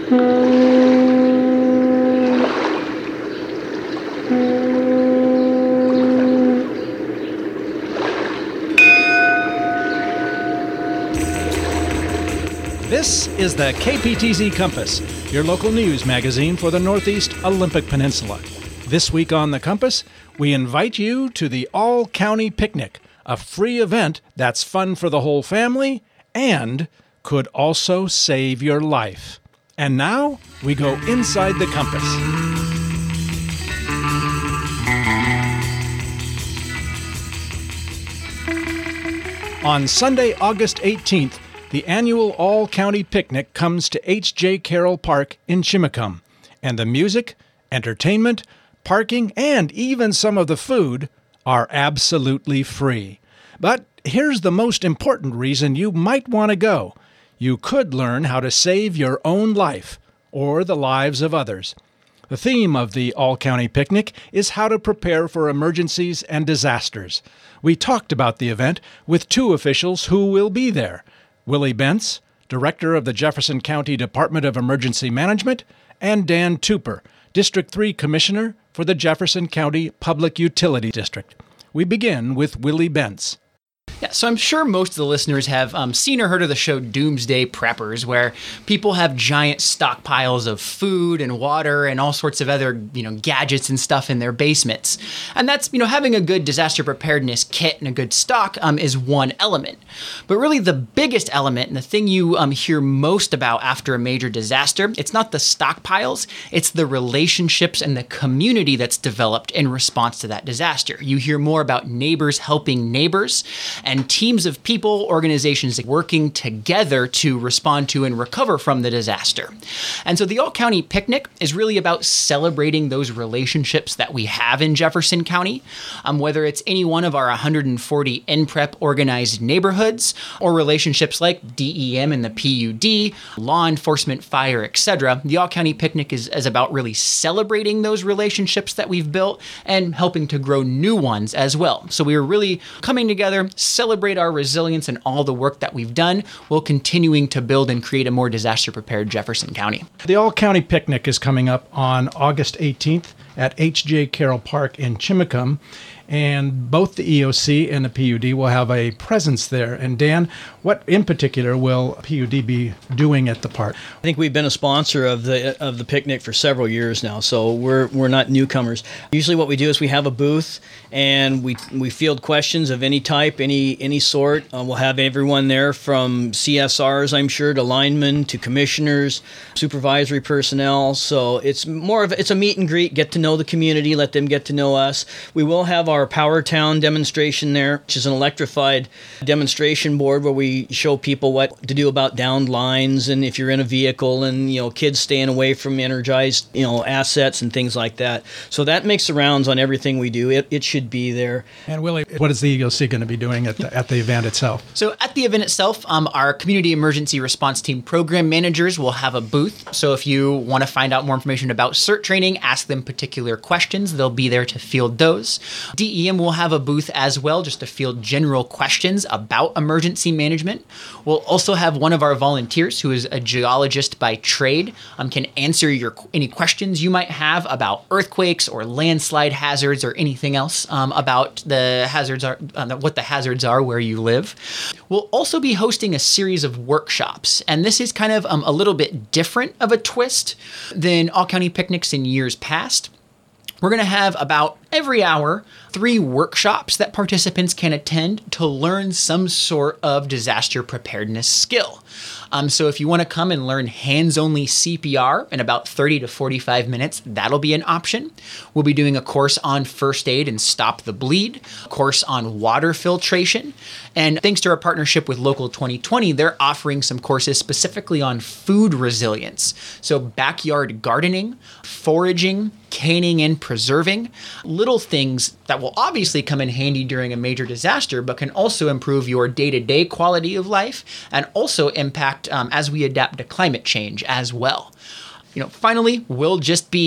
This is the KPTZ Compass, your local news magazine for the Northeast Olympic Peninsula. This week on the Compass, we invite you to the All-County Picnic, a free event that's fun for the whole family and could also save your life. And now, we go inside the Compass. On Sunday, August 18th, the annual All-County Picnic comes to H.J. Carroll Park in Chimacum, and the music, entertainment, parking, and even some of the food are absolutely free. But here's the most important reason you might want to go. You could learn how to save your own life or the lives of others. The theme of the All-County Picnic is how to prepare for emergencies and disasters. We talked about the event with two officials who will be there: Willie Bentz, Director of the Jefferson County Department of Emergency Management, and Dan Tupper, District 3 Commissioner for the Jefferson County Public Utility District. We begin with Willie Bentz. Yeah, so I'm sure most of the listeners have seen or heard of the show Doomsday Preppers, where people have giant stockpiles of food and water and all sorts of other, gadgets and stuff in their basements. And that's, having a good disaster preparedness kit and a good stock is one element. But really the biggest element and the thing you hear most about after a major disaster, it's not the stockpiles, it's the relationships and the community that's developed in response to that disaster. You hear more about neighbors helping neighbors, and teams of people, organizations working together to respond to and recover from the disaster. And so the All-County Picnic is really about celebrating those relationships that we have in Jefferson County, whether it's any one of our 140 NPREP organized neighborhoods, or relationships like DEM and the PUD, law enforcement, fire, etc. The All-County Picnic is about really celebrating those relationships that we've built and helping to grow new ones as well. So we are really coming together, celebrate our resilience and all the work that we've done, while continuing to build and create a more disaster-prepared Jefferson County. The All-County Picnic is coming up on August 18th at H.J. Carroll Park in Chimacum, and both the EOC and the PUD will have a presence there. And Dan, what in particular will PUD be doing at the park? I think we've been a sponsor of the picnic for several years now, so we're not newcomers. Usually what we do is we have a booth and we field questions of any type, any sort. We'll have everyone there from CSRs, I'm sure, to linemen, to commissioners, supervisory personnel. So it's a meet and greet, get to know the community, let them get to know us. We will have our Power Town demonstration there, which is an electrified demonstration board where we show people what to do about downed lines, and if you're in a vehicle, and kids staying away from energized assets and things like that. So that makes the rounds on everything we do. It should be there. And Willie, what is the EOC going to be doing at the event itself? So at the event itself, our Community Emergency Response Team program managers will have a booth. So if you want to find out more information about CERT training, ask them particular questions. They'll be there to field those. DEM will have a booth as well, just to field general questions about emergency management. We'll also have one of our volunteers, who is a geologist by trade, can answer any questions you might have about earthquakes or landslide hazards or anything else about the hazards what the hazards are where you live. We'll also be hosting a series of workshops, and this is kind of a little bit different of a twist than All-County Picnics in years past. We're going to have about every hour 3 workshops that participants can attend to learn some sort of disaster preparedness skill. So if you want to come and learn hands-only CPR in about 30 to 45 minutes, that'll be an option. We'll be doing a course on first aid and stop the bleed, a course on water filtration, and thanks to our partnership with Local 2020, they're offering some courses specifically on food resilience. So backyard gardening, foraging, canning and preserving, little things that will obviously come in handy during a major disaster, but can also improve your day-to-day quality of life and also impact as we adapt to climate change as well. Finally, we'll just be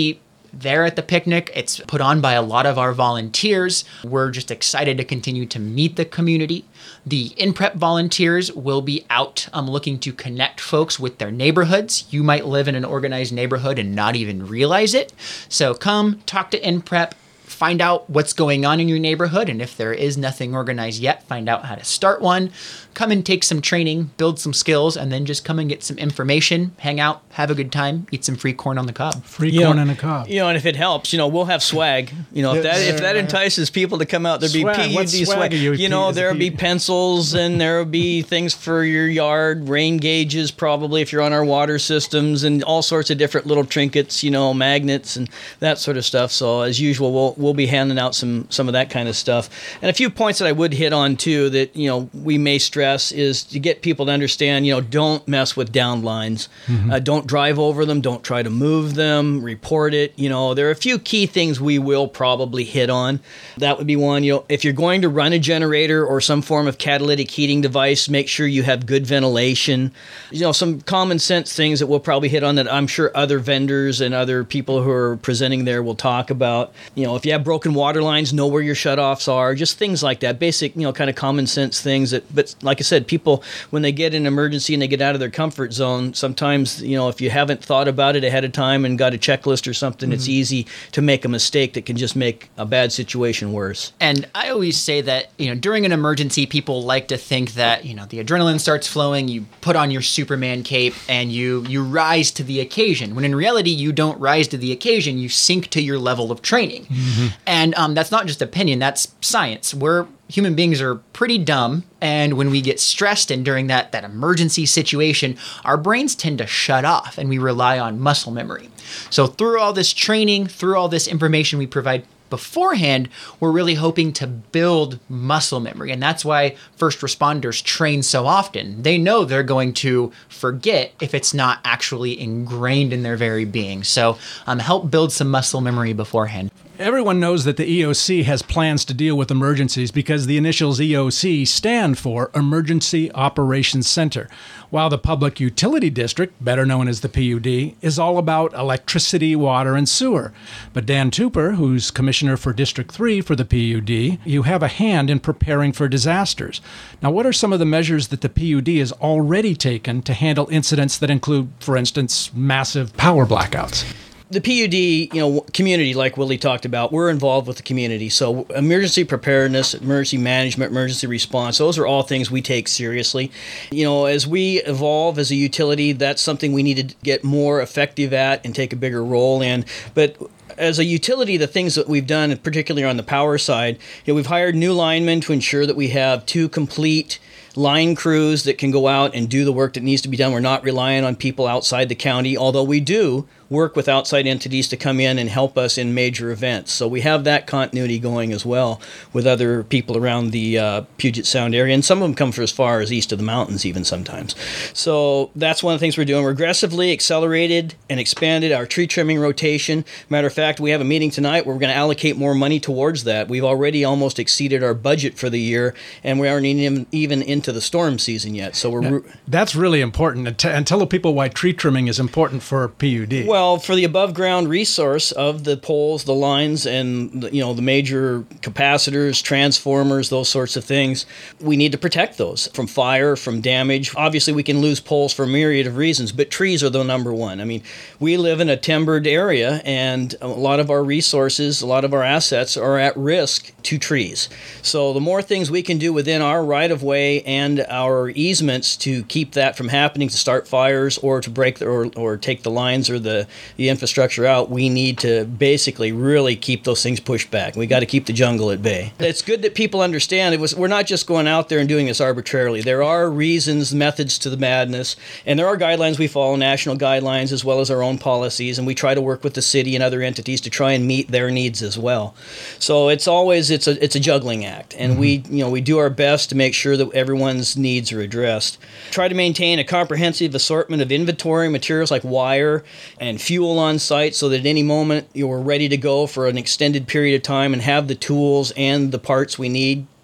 there at the picnic. It's put on by a lot of our volunteers. We're just excited to continue to meet the community. The InPrep volunteers will be out looking to connect folks with their neighborhoods. You might live in an organized neighborhood and not even realize it. So come talk to InPrep. Find out what's going on in your neighborhood, and if there is nothing organized yet, find out how to start one. Come and take some training, build some skills, and then just come and get some information, hang out, have a good time, eat some free corn on the cob. Free corn on the cob. And if it helps, we'll have swag. If that entices people to come out, there'd be PUD swag. There'll be pencils, and there'll be things for your yard, rain gauges probably if you're on our water systems, and all sorts of different little trinkets, magnets and that sort of stuff. So as usual, we'll be handing out some of that kind of stuff. And a few points that I would hit on too that we may stress is to get people to understand, don't mess with downed lines. Don't drive over them. Don't try to move them. Report it. There are a few key things we will probably hit on. That would be one. If you're going to run a generator or some form of catalytic heating device, make sure you have good ventilation. Some common sense things that we'll probably hit on that I'm sure other vendors and other people who are presenting there will talk about. If you have broken water lines, know where your shutoffs are. Just things like that. Basic, kind of common sense things but like I said, people, when they get an emergency and they get out of their comfort zone, sometimes, if you haven't thought about it ahead of time and got a checklist or something, it's easy to make a mistake that can just make a bad situation worse. And I always say that, during an emergency, people like to think that, the adrenaline starts flowing, you put on your Superman cape, and you rise to the occasion. When in reality, you don't rise to the occasion, you sink to your level of training. And that's not just opinion, that's science. Human beings are pretty dumb, and when we get stressed and during that emergency situation, our brains tend to shut off and we rely on muscle memory. So through all this training, through all this information we provide beforehand, we're really hoping to build muscle memory. And that's why first responders train so often. They know they're going to forget if it's not actually ingrained in their very being. So help build some muscle memory beforehand. Everyone knows that the EOC has plans to deal with emergencies because the initials EOC stand for Emergency Operations Center, while the Public Utility District, better known as the PUD, is all about electricity, water, and sewer. But Dan Tupper, who's Commissioner for District 3 for the PUD, you have a hand in preparing for disasters. Now, what are some of the measures that the PUD has already taken to handle incidents that include, for instance, massive power blackouts? The PUD, community, like Willie talked about, we're involved with the community. So emergency preparedness, emergency management, emergency response, those are all things we take seriously. As we evolve as a utility, that's something we need to get more effective at and take a bigger role in. But as a utility, the things that we've done, particularly on the power side, we've hired new linemen to ensure that we have 2 complete line crews that can go out and do the work that needs to be done. We're not relying on people outside the county, although we do work with outside entities to come in and help us in major events. So we have that continuity going as well with other people around the Puget Sound area, and some of them come for as far as east of the mountains even sometimes. So that's one of the things we're doing. We're aggressively accelerated and expanded our tree trimming rotation. Matter of fact, we have a meeting tonight where we're going to allocate more money towards that. We've already almost exceeded our budget for the year, and we aren't even into the storm season yet. So that's really important. And tell the people why tree trimming is important for PUD. Well, for the above ground resource of the poles, the lines, and the major capacitors, transformers, those sorts of things, we need to protect those from fire, from damage. Obviously, we can lose poles for a myriad of reasons, but trees are the number one. I mean, we live in a timbered area, and a lot of our resources, a lot of our assets are at risk to trees. So the more things we can do within our right-of-way and our easements to keep that from happening, to start fires or to break or take the lines or the infrastructure out, we need to basically really keep those things pushed back. We got to keep the jungle at bay. It's good that people understand we're not just going out there and doing this arbitrarily. There are reasons, methods to the madness, and there are guidelines we follow, national guidelines as well as our own policies, and we try to work with the city and other entities to try and meet their needs as well. So it's a juggling act, and we do our best to make sure that everyone's needs are addressed. Try to maintain a comprehensive assortment of inventory materials like wire and fuel on site so that at any moment we're ready to go for an extended period of time and have the tools and the parts we need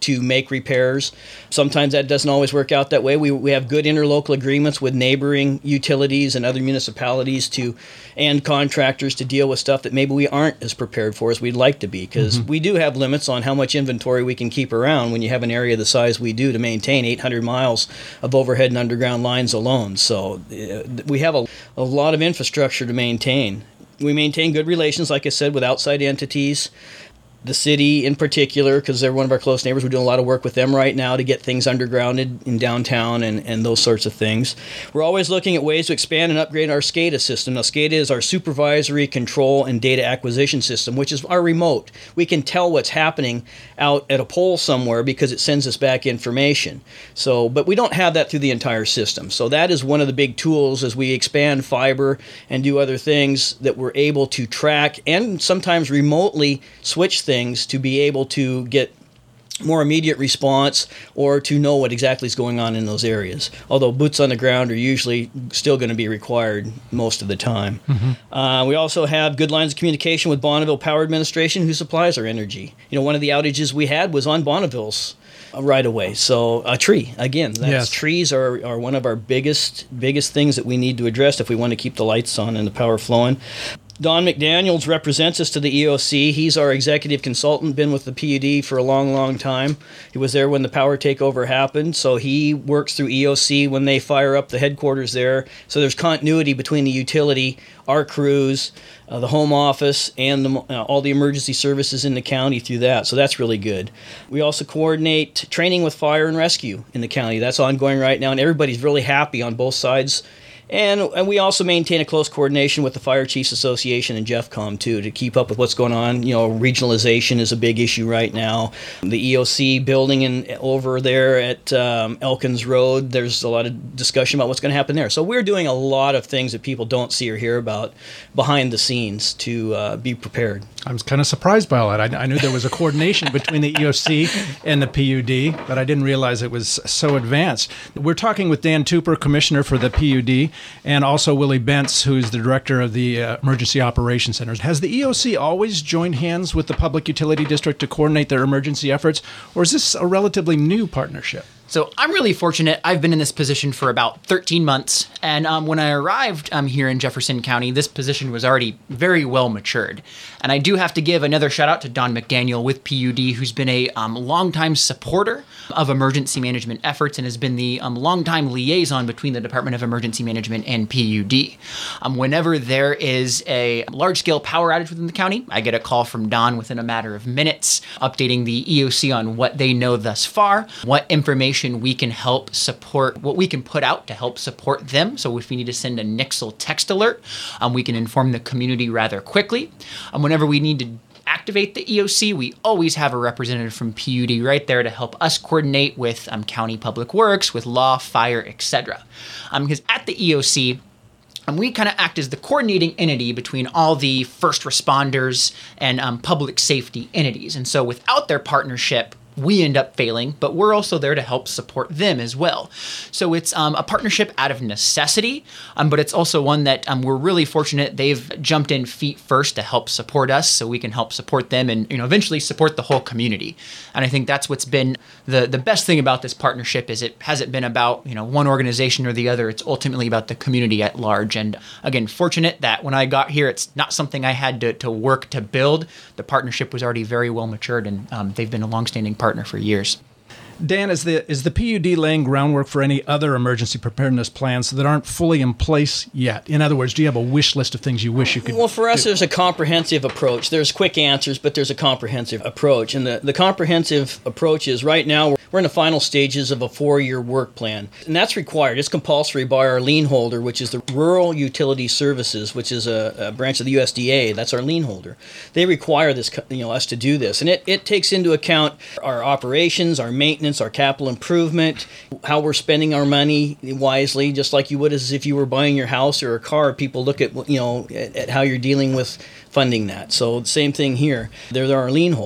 to make repairs. Sometimes that doesn't always work out that way. We have good interlocal agreements with neighboring utilities and other municipalities and contractors to deal with stuff that maybe we aren't as prepared for as we'd like to be, because we do have limits on how much inventory we can keep around when you have an area the size we do to maintain 800 miles of overhead and underground lines alone. So we have a lot of infrastructure to maintain. We maintain good relations, like I said, with outside entities. The city in particular, because they're one of our close neighbors. We're doing a lot of work with them right now to get things undergrounded in downtown and those sorts of things. We're always looking at ways to expand and upgrade our SCADA system. Now, SCADA is our supervisory control and data acquisition system, which is our remote. We can tell what's happening out at a pole somewhere because it sends us back information. But we don't have that through the entire system. So that is one of the big tools as we expand fiber and do other things, that we're able to track and sometimes remotely switch things to be able to get more immediate response or to know what exactly is going on in those areas. Although boots on the ground are usually still going to be required most of the time. We also have good lines of communication with Bonneville Power Administration, who supplies our energy. One of the outages we had was on Bonneville's right away. So a tree, again, trees are one of our biggest things that we need to address if we want to keep the lights on and the power flowing. Don McDaniels represents us to the EOC. He's our executive consultant, been with the PUD for a long, long time. He was there when the power takeover happened, so he works through EOC when they fire up the headquarters there. So there's continuity between the utility, our crews, the home office, and all the emergency services in the county through that. So that's really good. We also coordinate training with fire and rescue in the county. That's ongoing right now, and everybody's really happy on both sides. And we also maintain a close coordination with the Fire Chiefs Association and JEFCOM, too, to keep up with what's going on. Regionalization is a big issue right now. The EOC building over there at Elkins Road, there's a lot of discussion about what's going to happen there. So we're doing a lot of things that people don't see or hear about behind the scenes to be prepared. I was kind of surprised by all that. I knew there was a coordination between the EOC and the PUD, but I didn't realize it was so advanced. We're talking with Dan Tupper, Commissioner for the PUD, and also Willie Bentz, who's the Director of the Emergency Operations Center. Has the EOC always joined hands with the Public Utility District to coordinate their emergency efforts, or is this a relatively new partnership? So I'm really fortunate. I've been in this position for about 13 months. And when I arrived here in Jefferson County, this position was already very well matured. And I do have to give another shout out to Don McDaniel with PUD, who's been a longtime supporter of emergency management efforts and has been the longtime liaison between the Department of Emergency Management and PUD. Whenever there is a large-scale power outage within the county, I get a call from Don within a matter of minutes, updating the EOC on what they know thus far, what information we can help support, what we can put out to help support them. So if we need to send a Nixle text alert, we can inform the community rather quickly. Whenever we need to activate the EOC, we always have a representative from PUD right there to help us coordinate with County Public Works, with law, fire, etc. Because at the EOC, we kind of act as the coordinating entity between all the first responders and public safety entities. And so without their partnership, we end up failing, but we're also there to help support them as well. So it's a partnership out of necessity, but it's also one that we're really fortunate they've jumped in feet first to help support us so we can help support them and eventually support the whole community. And I think that's what's been the best thing about this partnership is it hasn't been about one organization or the other. It's ultimately about the community at large. And again, fortunate that when I got here, it's not something I had to work to build. The partnership was already very well matured, and they've been a longstanding partner for years. Dan, is the PUD laying groundwork for any other emergency preparedness plans that aren't fully in place yet? In other words, do you have a wish list of things you wish you could do? Well, for us, there's a comprehensive approach. There's quick answers, but there's a comprehensive approach. And the comprehensive approach is right now we're in the final stages of a 4-year work plan. And that's required. It's compulsory by our lien holder, which is the Rural Utility Services, which is a branch of the USDA. That's our lien holder. They require this, us to do this. And it takes into account our operations, our maintenance, our capital improvement, how we're spending our money wisely, just like you would as if you were buying your house or a car. People look at at how you're dealing with funding that. So same thing here. They're our lien holder.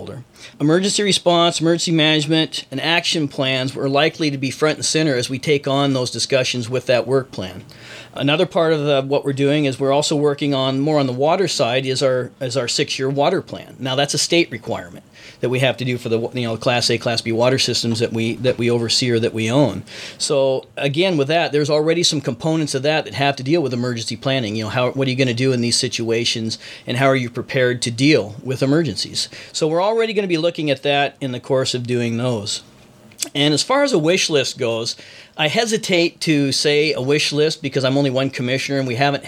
Emergency response, emergency management, and action plans are likely to be front and center as we take on those discussions with that work plan. Another part of what we're doing is we're also working on more on the water side is our 6-year water plan. Now that's a state requirement that we have to do for the Class A, Class B water systems that we oversee or that we own. So again, with that, there's already some components of that have to deal with emergency planning. What are you going to do in these situations, and how are you prepared to deal with emergencies? So we're already going to be looking at that in the course of doing those. And as far as a wish list goes, I hesitate to say a wish list because I'm only one commissioner and we haven't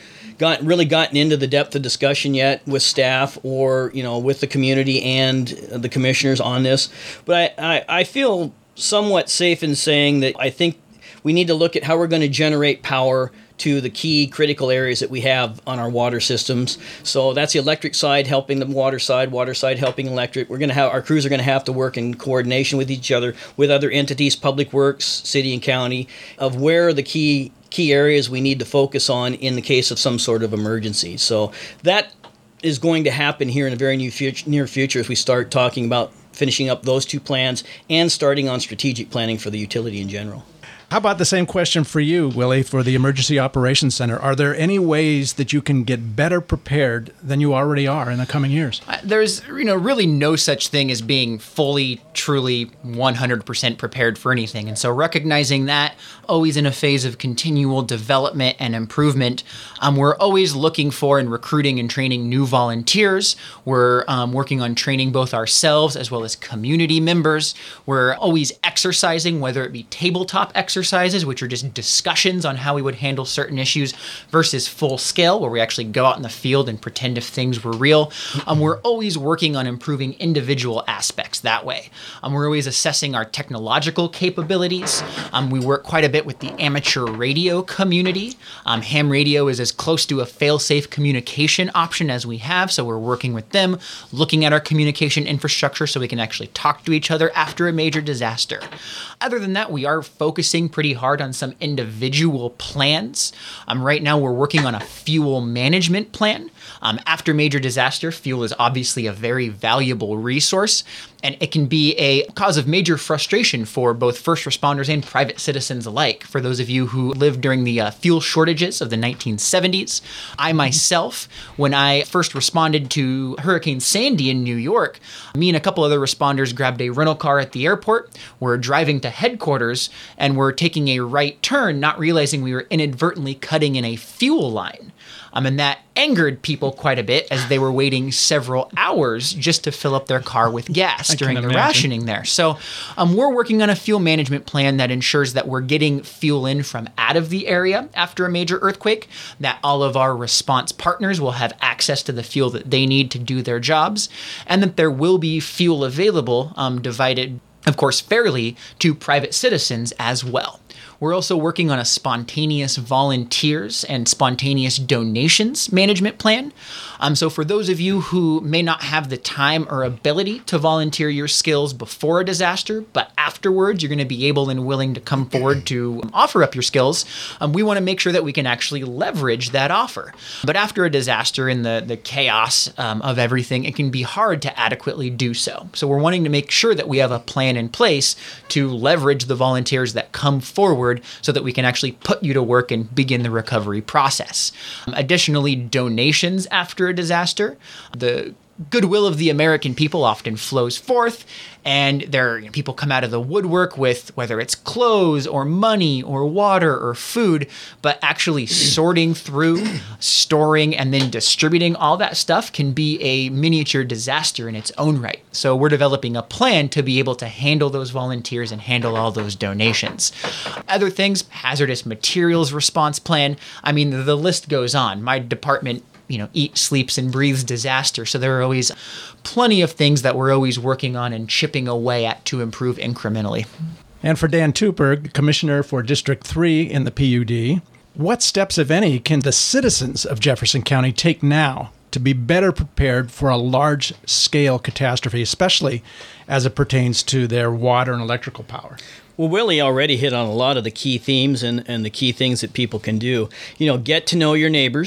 gotten into the depth of discussion yet with staff or with the community and the commissioners on this. But I feel somewhat safe in saying that I think we need to look at how we're going to generate power to the key critical areas that we have on our water systems. So that's the electric side helping the water side helping electric. Our crews are going to have to work in coordination with each other, with other entities, public works, city and county, of where the key areas we need to focus on in the case of some sort of emergency. So that is going to happen here in a very near future as we start talking about finishing up those two plans and starting on strategic planning for the utility in general. How about the same question for you, Willie, for the Emergency Operations Center? Are there any ways that you can get better prepared than you already are in the coming years? There's really no such thing as being fully, truly 100% prepared for anything. And so recognizing that, always in a phase of continual development and improvement, we're always looking for and recruiting and training new volunteers. We're working on training both ourselves as well as community members. We're always exercising, whether it be tabletop exercises, which are just discussions on how we would handle certain issues, versus full scale, where we actually go out in the field and pretend if things were real. We're always working on improving individual aspects that way. We're always assessing our technological capabilities. We work quite a bit with the amateur radio community. Ham radio is as close to a fail-safe communication option as we have, so we're working with them, looking at our communication infrastructure so we can actually talk to each other after a major disaster. Other than that, we are focusing pretty hard on some individual plans. Right now, we're working on a fuel management plan. After major disaster, fuel is obviously a very valuable resource, and it can be a cause of major frustration for both first responders and private citizens alike. For those of you who lived during the fuel shortages of the 1970s, I myself, when I first responded to Hurricane Sandy in New York, me and a couple other responders grabbed a rental car at the airport. We're driving to headquarters, and we're taking a right turn, not realizing we were inadvertently cutting in a fuel line. And that angered people quite a bit as they were waiting several hours just to fill up their car with gas during the rationing there. So we're working on a fuel management plan that ensures that we're getting fuel in from out of the area after a major earthquake, that all of our response partners will have access to the fuel that they need to do their jobs, and that there will be fuel available, divided, of course, fairly to private citizens as well. We're also working on a spontaneous volunteers and spontaneous donations management plan. So for those of you who may not have the time or ability to volunteer your skills before a disaster, but afterwards you're going to be able and willing to come forward to offer up your skills, we want to make sure that we can actually leverage that offer. But after a disaster in the chaos of everything, it can be hard to adequately do so. So we're wanting to make sure that we have a plan in place to leverage the volunteers that come forward so that we can actually put you to work and begin the recovery process. Additionally, donations after a disaster. The goodwill of the American people often flows forth, and people come out of the woodwork with whether it's clothes or money or water or food, but actually sorting through, storing, and then distributing all that stuff can be a miniature disaster in its own right. So we're developing a plan to be able to handle those volunteers and handle all those donations. Other things, hazardous materials response plan. I mean, the list goes on. My department eats, sleeps, and breathes disaster. So there are always plenty of things that we're always working on and chipping away at to improve incrementally. And for Dan Tupper, Commissioner for District 3 in the PUD, what steps, if any, can the citizens of Jefferson County take now to be better prepared for a large-scale catastrophe, especially as it pertains to their water and electrical power? Well, Willie already hit on a lot of the key themes and the key things that people can do. Get to know your neighbors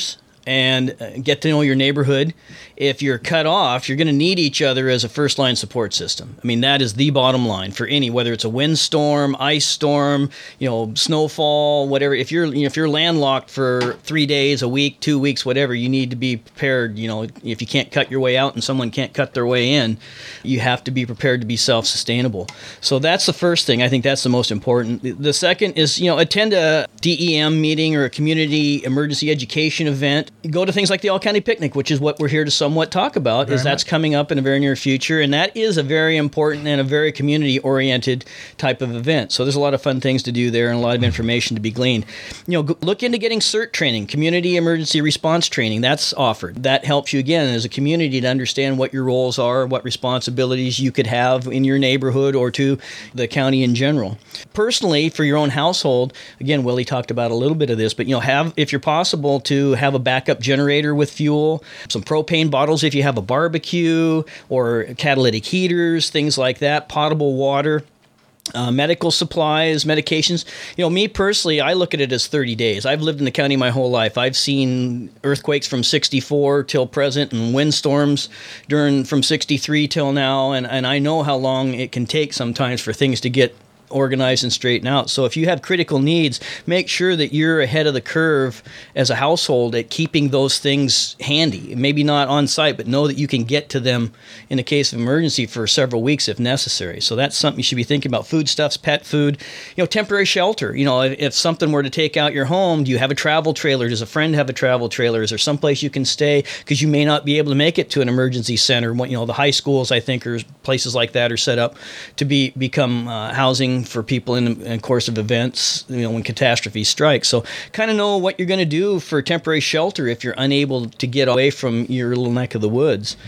and get to know your neighborhood. If you're cut off, you're going to need each other as a first line support system. I mean, that is the bottom line for any, whether it's a windstorm, ice storm, snowfall, whatever. If you're landlocked for 3 days, a week, 2 weeks, whatever, you need to be prepared. If you can't cut your way out and someone can't cut their way in, you have to be prepared to be self-sustainable. So that's the first thing. I think that's the most important. The second is, attend a DEM meeting or a community emergency education event. Go to things like the All-County Picnic, which is what we're here to somewhat talk about, that's coming up in the very near future. And that is a very important and a very community-oriented type of event. So there's a lot of fun things to do there and a lot of information to be gleaned. Look into getting CERT training, community emergency response training. That's offered. That helps you, again, as a community to understand what your roles are, what responsibilities you could have in your neighborhood or to the county in general. Personally, for your own household, again, Willie talked about a little bit of this, but have, if you're possible, to have a backup generator with fuel, some propane bottles if you have a barbecue, or catalytic heaters, things like that, potable water. Medical supplies, medications. Me personally, I look at it as 30 days. I've lived in the county my whole life. I've seen earthquakes from 64 till present and windstorms from 63 till now, and I know how long it can take sometimes for things to get organized and straighten out. So if you have critical needs, make sure that you're ahead of the curve as a household at keeping those things handy. Maybe not on site, but know that you can get to them in the case of emergency for several weeks if necessary. So that's something you should be thinking about. Foodstuffs, pet food, temporary shelter. If something were to take out your home, do you have a travel trailer? Does a friend have a travel trailer? Is there someplace you can stay? Because you may not be able to make it to an emergency center. The high schools, I think, or places like that are set up to become housing for people in the course of events, when catastrophes strike. So kind of know what you're going to do for temporary shelter if you're unable to get away from your little neck of the woods.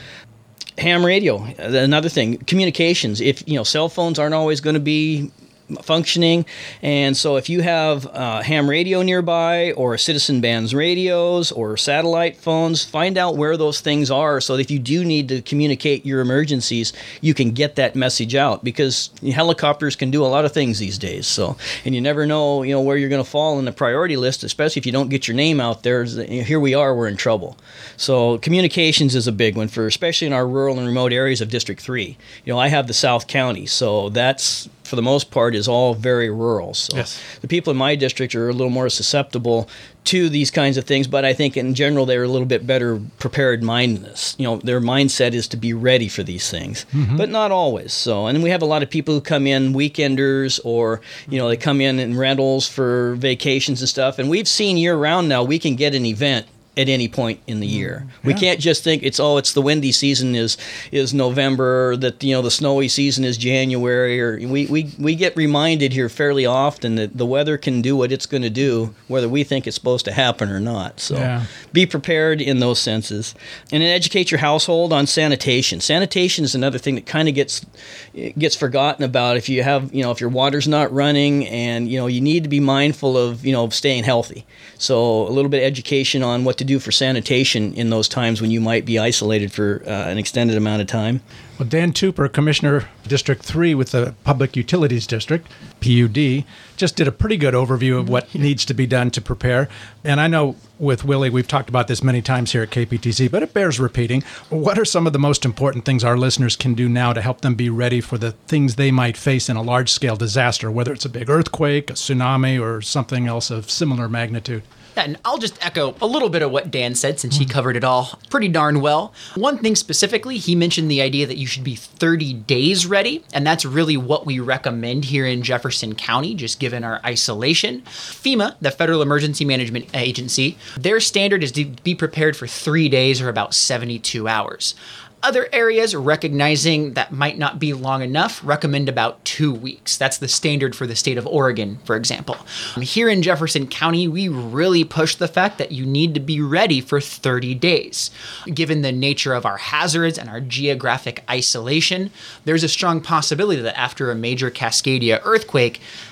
Ham radio, another thing. Communications. If cell phones aren't always going to be functioning, and so if you have ham radio nearby or Citizen Bands radios or satellite phones, find out where those things are so that if you do need to communicate your emergencies, you can get that message out, because helicopters can do a lot of things these days. So, and you never know where you're going to fall in the priority list, especially if you don't get your name out there. Here we are, we're in trouble. So communications is a big one, especially in our rural and remote areas of District 3. I have the South County, so that's, for the most part, is all very rural. So yes. The people in my district are a little more susceptible to these kinds of things, but I think in general they're a little bit better prepared mindedness. Their mindset is to be ready for these things, but not always. So, and we have a lot of people who come in weekenders, or they come in rentals for vacations and stuff. And we've seen year round now we can get an event at any point in the year. Yeah. We can't just think it's the windy season is November, that the snowy season is January, or we get reminded here fairly often that the weather can do what it's going to do whether we think it's supposed to happen or not. So be prepared in those senses. And then educate your household on sanitation. Sanitation is another thing that kind of gets forgotten about. If you have if your water's not running, and you need to be mindful of staying healthy. So a little bit of education on what to do for sanitation in those times when you might be isolated for an extended amount of time. Well, Dan Tupper, Commissioner District 3 with the Public Utilities District, PUD, just did a pretty good overview of what needs to be done to prepare. And I know with Willie, we've talked about this many times here at KPTC, but it bears repeating. What are some of the most important things our listeners can do now to help them be ready for the things they might face in a large-scale disaster, whether it's a big earthquake, a tsunami, or something else of similar magnitude? Yeah, and I'll just echo a little bit of what Dan said, since he covered it all pretty darn well. One thing specifically, he mentioned the idea that you should be 30 days ready, and that's really what we recommend here in Jefferson County, just given our isolation. FEMA, the Federal Emergency Management Agency, their standard is to be prepared for 3 days, or about 72 hours. Other areas, recognizing that might not be long enough, recommend about 2 weeks. That's the standard for the state of Oregon, for example. Here in Jefferson County, we really push the fact that you need to be ready for 30 days. Given the nature of our hazards and our geographic isolation, there's a strong possibility that after a major Cascadia earthquake,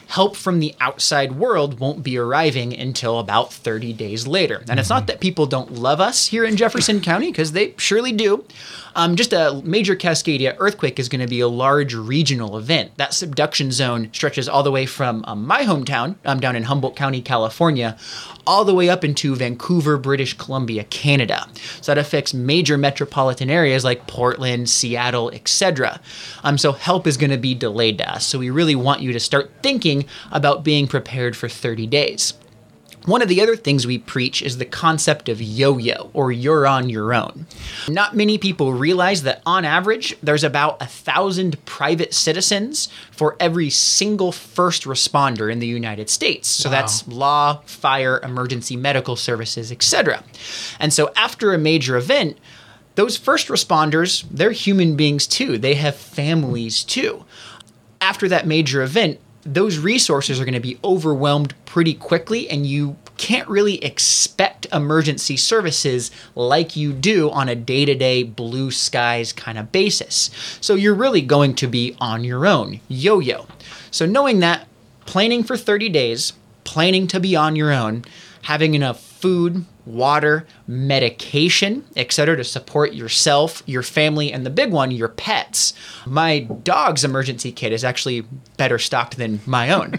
help from the outside world won't be arriving until about 30 days later. And it's not that people don't love us here in Jefferson County, because they surely do. Just a major Cascadia earthquake is going to be a large regional event. That subduction zone stretches all the way from my hometown, down in Humboldt County, California, all the way up into Vancouver, British Columbia, Canada. So that affects major metropolitan areas like Portland, Seattle, etc. So help is going to be delayed to us. So we really want you to start thinking about being prepared for 30 days. One of the other things we preach is the concept of yo-yo, or you're on your own. Not many people realize that on average, there's about 1,000 private citizens for every single first responder in the United States. So that's law, fire, emergency medical services, etc. And so after a major event, those first responders, they're human beings too. They have families too. After that major event, those resources are going to be overwhelmed pretty quickly, and you can't really expect emergency services like you do on a day-to-day blue skies kind of basis. So you're really going to be on your own, yo-yo. So knowing that, planning for 30 days, planning to be on your own, having enough food, water, medication, etc. to support yourself, your family, and the big one, your pets. My dog's emergency kit is actually better stocked than my own.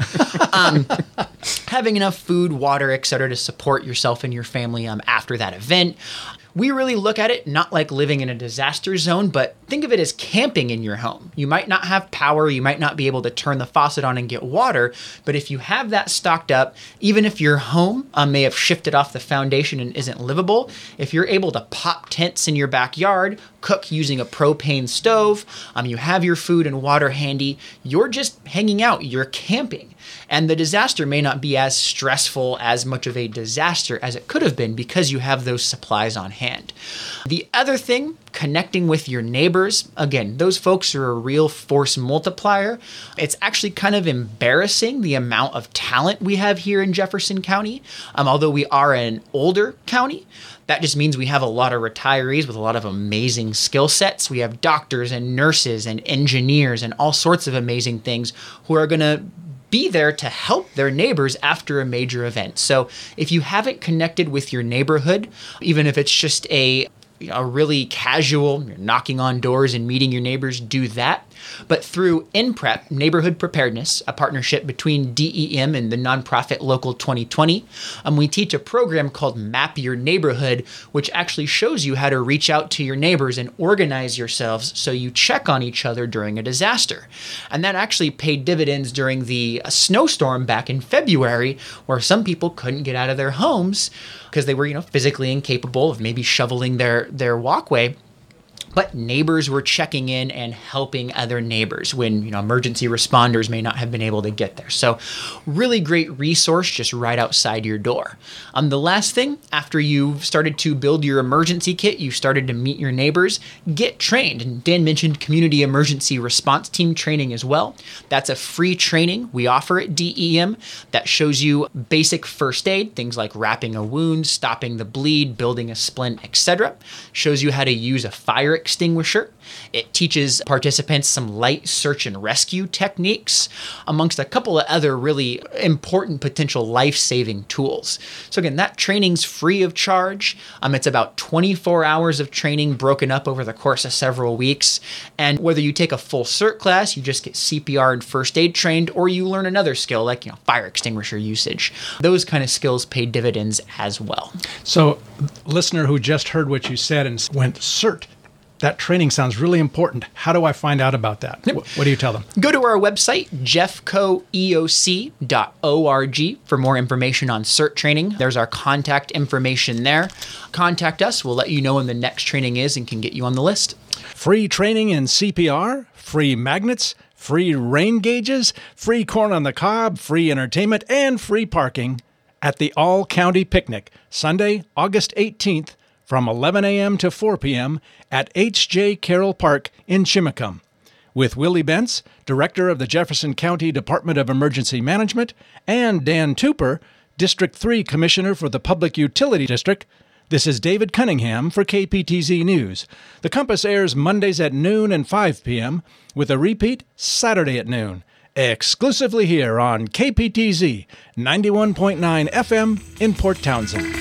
Having enough food, water, etc. to support yourself and your family after that event. We really look at it not like living in a disaster zone, but think of it as camping in your home. You might not have power, you might not be able to turn the faucet on and get water, but if you have that stocked up, even if your home may have shifted off the foundation and isn't livable, if you're able to pop tents in your backyard, cook using a propane stove, you have your food and water handy, you're just hanging out, you're camping. And the disaster may not be as stressful, as much of a disaster as it could have been because you have those supplies on hand. The other thing, connecting with your neighbors. Again, those folks are a real force multiplier. It's actually kind of embarrassing the amount of talent we have here in Jefferson County. Although we are an older county, that just means we have a lot of retirees with a lot of amazing skill sets. We have doctors and nurses and engineers and all sorts of amazing things who are going to be there to help their neighbors after a major event. So if you haven't connected with your neighborhood, even if it's just a really casual, you're knocking on doors and meeting your neighbors, do that. But through NPREP, Neighborhood Preparedness, a partnership between DEM and the nonprofit Local 2020, we teach a program called Map Your Neighborhood, which actually shows you how to reach out to your neighbors and organize yourselves so you check on each other during a disaster. And that actually paid dividends during the snowstorm back in February, where some people couldn't get out of their homes because they were, physically incapable of maybe shoveling their walkway. But neighbors were checking in and helping other neighbors when, emergency responders may not have been able to get there. So really great resource just right outside your door. The last thing, after you've started to build your emergency kit, you started to meet your neighbors, get trained. And Dan mentioned community emergency response team training as well. That's a free training we offer at DEM that shows you basic first aid, things like wrapping a wound, stopping the bleed, building a splint, etc. Shows you how to use a fire extinguisher. It teaches participants some light search and rescue techniques, amongst a couple of other really important potential life-saving tools. So again, that training's free of charge. It's about 24 hours of training broken up over the course of several weeks. And whether you take a full CERT class, you just get CPR and first aid trained, or you learn another skill like fire extinguisher usage. Those kind of skills pay dividends as well. So, listener who just heard what you said and went CERT, that training sounds really important. How do I find out about that? Yep. What do you tell them? Go to our website, jeffcoeoc.org, for more information on CERT training. There's our contact information there. Contact us. We'll let you know when the next training is and can get you on the list. Free training in CPR, free magnets, free rain gauges, free corn on the cob, free entertainment, and free parking at the All-County Picnic, Sunday, August 18th, from 11 a.m. to 4 p.m. at H.J. Carroll Park in Chimacum. With Willie Bentz, Director of the Jefferson County Department of Emergency Management, and Dan Tupper, District 3 Commissioner for the Public Utility District, this is David Cunningham for KPTZ News. The Compass airs Mondays at noon and 5 p.m., with a repeat Saturday at noon. exclusively here on KPTZ 91.9 FM in Port Townsend.